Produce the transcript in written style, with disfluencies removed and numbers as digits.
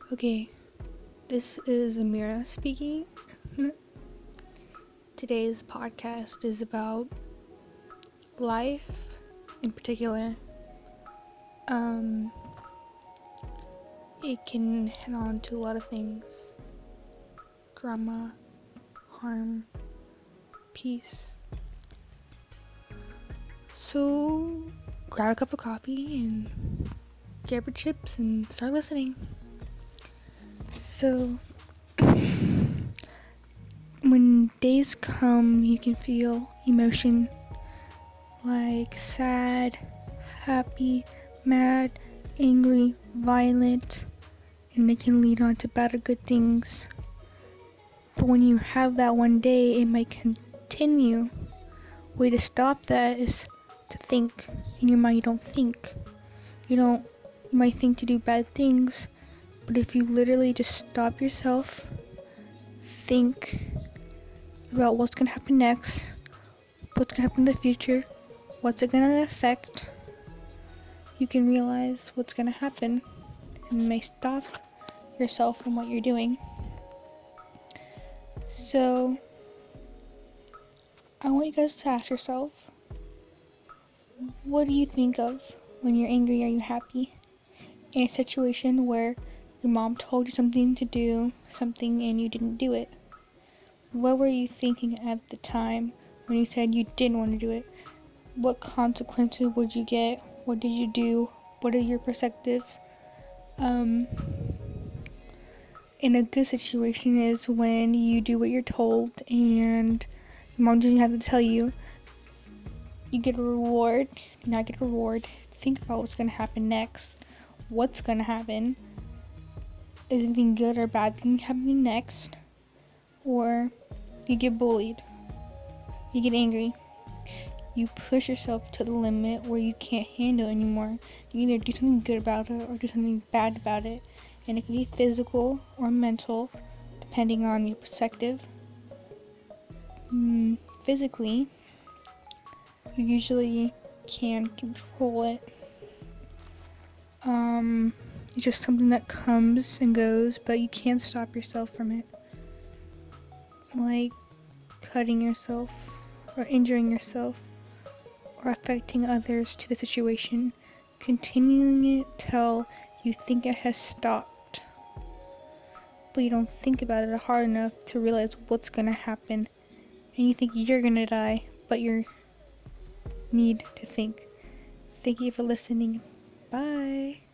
Okay, this is Amira speaking. Today's podcast is about life in particular. It can head on to a lot of things: drama, harm, peace. So, grab a cup of coffee and grab your chips and start listening. So, when days come, you can feel emotion like sad, happy, mad, angry, violent, and it can lead on to bad or good things. But when you have that one day, it might continue. Way to stop that is to think. In your mind, you don't think. You might think to do bad things, but if you literally just stop yourself, think about what's gonna happen next, what's gonna happen in the future, what's it gonna affect, you can realize what's gonna happen and may stop yourself from what you're doing. So, I want you guys to ask yourself, what do you think of when you're angry? Are you happy? In a situation where your mom told you something to do, something, and you didn't do it. What were you thinking at the time when you said you didn't want to do it? What consequences would you get? What did you do? What are your perspectives? In a good situation is when you do what you're told and your mom doesn't have to tell you. You get a reward, you not get a reward. Think about what's going to happen next. What's going to happen? Is anything good or bad thing happening next? Or you get bullied. You get angry. You push yourself to the limit where you can't handle it anymore. You either do something good about it or do something bad about it. And it can be physical or mental, depending on your perspective. Physically, you usually can control it. It's just something that comes and goes, but you can't stop yourself from it. Like cutting yourself or injuring yourself or affecting others to the situation, continuing it till you think it has stopped. But you don't think about it hard enough to realize what's gonna happen. And you think you're gonna die, but you need to think. Thank you for listening. Bye.